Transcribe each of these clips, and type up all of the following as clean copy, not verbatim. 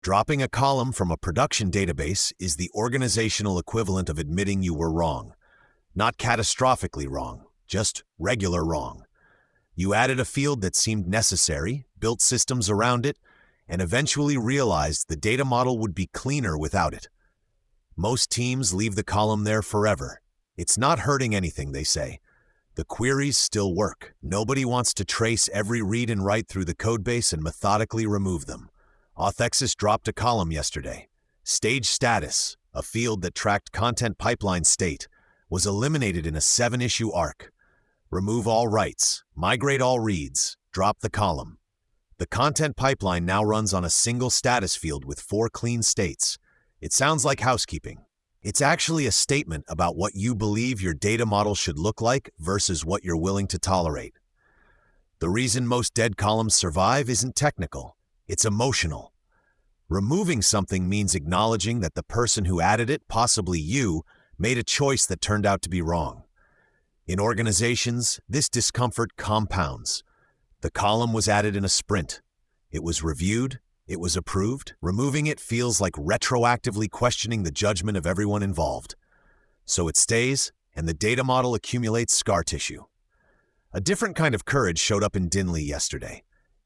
Dropping a column from a production database is the organizational equivalent of admitting you were wrong. Not catastrophically wrong, just regular wrong. You added a field that seemed necessary, built systems around it, and eventually realized the data model would be cleaner without it. Most teams leave the column there forever. It's not hurting anything, they say. The queries still work. Nobody wants to trace every read and write through the codebase and methodically remove them. Authexis dropped a column yesterday. Stage status, a field that tracked content pipeline state, was eliminated in a 7-issue arc. Remove all writes, migrate all reads, drop the column. The content pipeline now runs on a single status field with 4 clean states. It sounds like housekeeping. It's actually a statement about what you believe your data model should look like versus what you're willing to tolerate. The reason most dead columns survive isn't technical, it's emotional. Removing something means acknowledging that the person who added it, possibly you, made a choice that turned out to be wrong. In organizations, this discomfort compounds. The column was added in a sprint. It was reviewed. It was approved. Removing it feels like retroactively questioning the judgment of everyone involved. So it stays, and the data model accumulates scar tissue. A different kind of courage showed up in Dinley yesterday.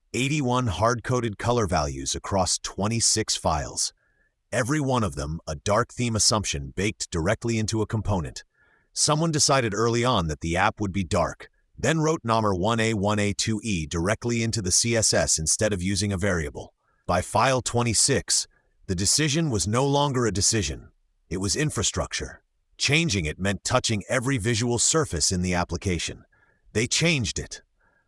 81 hard-coded color values across 26 files. Every one of them a dark theme assumption baked directly into a component. Someone decided early on that the app would be dark, then wrote number 1A, 1A, 2E directly into the CSS instead of using a variable. By file 26, the decision was no longer a decision. It was infrastructure. Changing it meant touching every visual surface in the application. They changed it.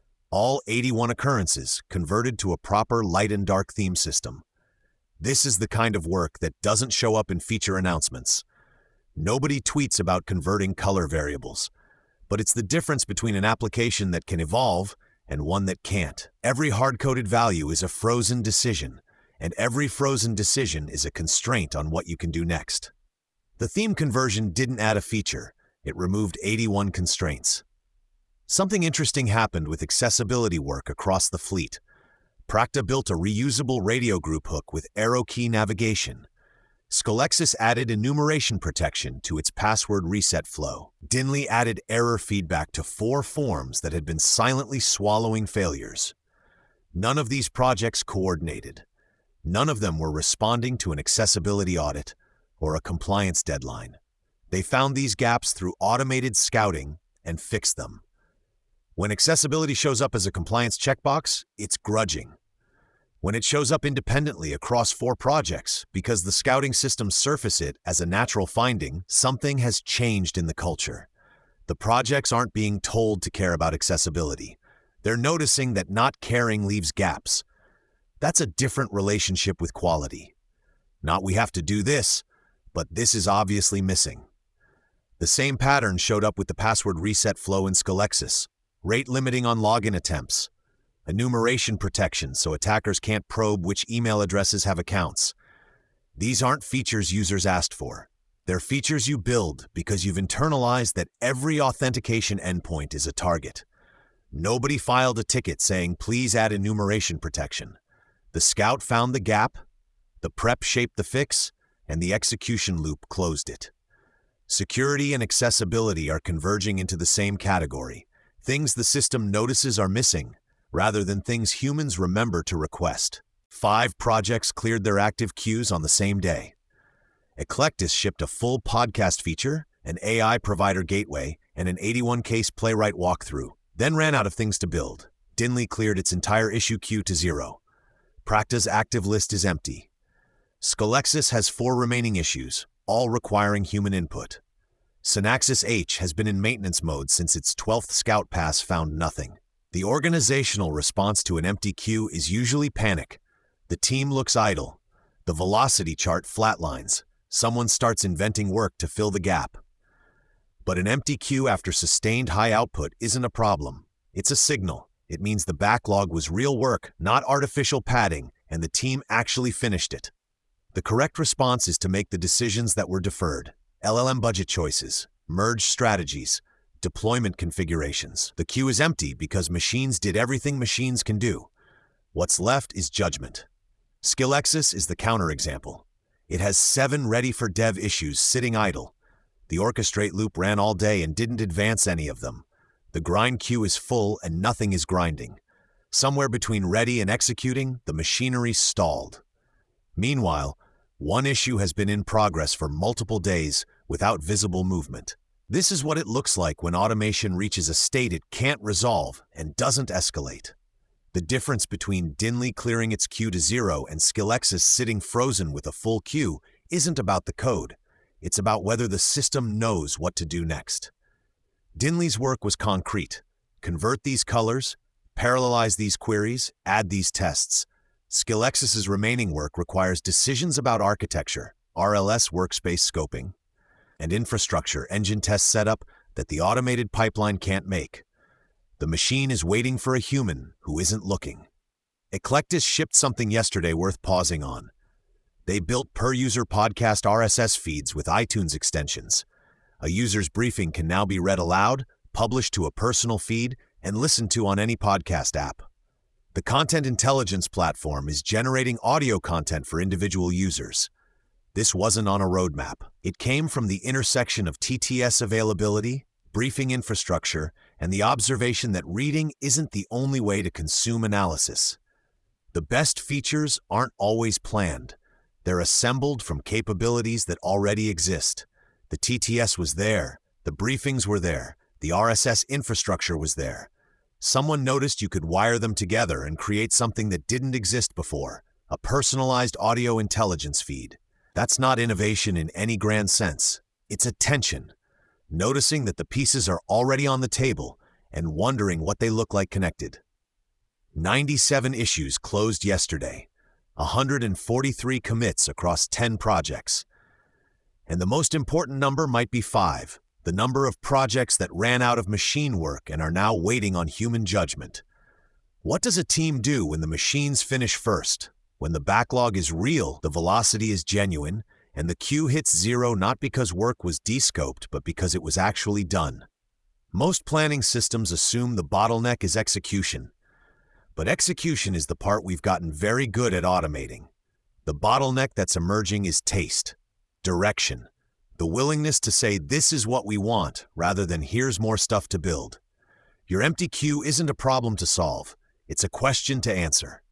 All 81 occurrences converted to a proper light and dark theme system. This is the kind of work that doesn't show up in feature announcements. Nobody tweets about converting color variables, but it's the difference between an application that can evolve and one that can't. Every hard-coded value is a frozen decision, and every frozen decision is a constraint on what you can do next. The theme conversion didn't add a feature, it removed 81 constraints. Something interesting happened with accessibility work across the fleet. Practa built a reusable radio group hook with arrow key navigation. Scalexis added enumeration protection to its password reset flow. Dinley added error feedback to 4 forms that had been silently swallowing failures. None of these projects coordinated. None of them were responding to an accessibility audit or a compliance deadline. They found these gaps through automated scouting and fixed them. When accessibility shows up as a compliance checkbox, it's grudging. When it shows up independently across 4 projects, because the scouting systems surface it as a natural finding, something has changed in the culture. The projects aren't being told to care about accessibility. They're noticing that not caring leaves gaps. That's a different relationship with quality. Not we have to do this, but this is obviously missing. The same pattern showed up with the password reset flow in Scalexis. Rate limiting on login attempts. Enumeration protection so attackers can't probe which email addresses have accounts. These aren't features users asked for. They're features you build because you've internalized that every authentication endpoint is a target. Nobody filed a ticket saying, please add enumeration protection. The scout found the gap, the prep shaped the fix, and the execution loop closed it. Security and accessibility are converging into the same category. Things the system notices are missing, rather than things humans remember to request. 5 projects cleared their active queues on the same day. Eclectus shipped a full podcast feature, an AI provider gateway, and an 81-case playwright walkthrough, then ran out of things to build. Dinley cleared its entire issue queue to 0. Practa's active list is empty. Scalexis has 4 remaining issues, all requiring human input. Synaxis H has been in maintenance mode since its 12th scout pass found nothing. The organizational response to an empty queue is usually panic. The team looks idle. The velocity chart flatlines. Someone starts inventing work to fill the gap. But an empty queue after sustained high output isn't a problem. It's a signal. It means the backlog was real work, not artificial padding, and the team actually finished it. The correct response is to make the decisions that were deferred. LLM budget choices, merge strategies, deployment configurations. The queue is empty because machines did everything machines can do. What's left is judgment. SkillXis is the counterexample. It has 7 ready-for-dev issues sitting idle. The orchestrate loop ran all day and didn't advance any of them. The grind queue is full and nothing is grinding. Somewhere between ready and executing, the machinery stalled. Meanwhile, one issue has been in progress for multiple days without visible movement. This is what it looks like when automation reaches a state it can't resolve and doesn't escalate. The difference between Dinley clearing its queue to 0 and SkillXis sitting frozen with a full queue isn't about the code. It's about whether the system knows what to do next. Dinley's work was concrete. Convert these colors, parallelize these queries, add these tests. SkillXis's remaining work requires decisions about architecture, RLS workspace scoping, and infrastructure engine test setup that the automated pipeline can't make. The machine is waiting for a human who isn't looking. Eclectus shipped something yesterday worth pausing on. They built per-user podcast RSS feeds with iTunes extensions. A user's briefing can now be read aloud, published to a personal feed, and listened to on any podcast app. The Content Intelligence platform is generating audio content for individual users. This wasn't on a roadmap. It came from the intersection of TTS availability, briefing infrastructure, and the observation that reading isn't the only way to consume analysis. The best features aren't always planned. They're assembled from capabilities that already exist. The TTS was there, the briefings were there, the RSS infrastructure was there. Someone noticed you could wire them together and create something that didn't exist before, a personalized audio intelligence feed. That's not innovation in any grand sense. It's attention. Noticing that the pieces are already on the table and wondering what they look like connected. 97 issues closed yesterday, 143 commits across 10 projects. And the most important number might be 5, the number of projects that ran out of machine work and are now waiting on human judgment. What does a team do when the machines finish first? When the backlog is real, the velocity is genuine, and the queue hits 0 not because work was descoped, but because it was actually done. Most planning systems assume the bottleneck is execution. But execution is the part we've gotten very good at automating. The bottleneck that's emerging is taste, direction, the willingness to say this is what we want rather than here's more stuff to build. Your empty queue isn't a problem to solve, it's a question to answer.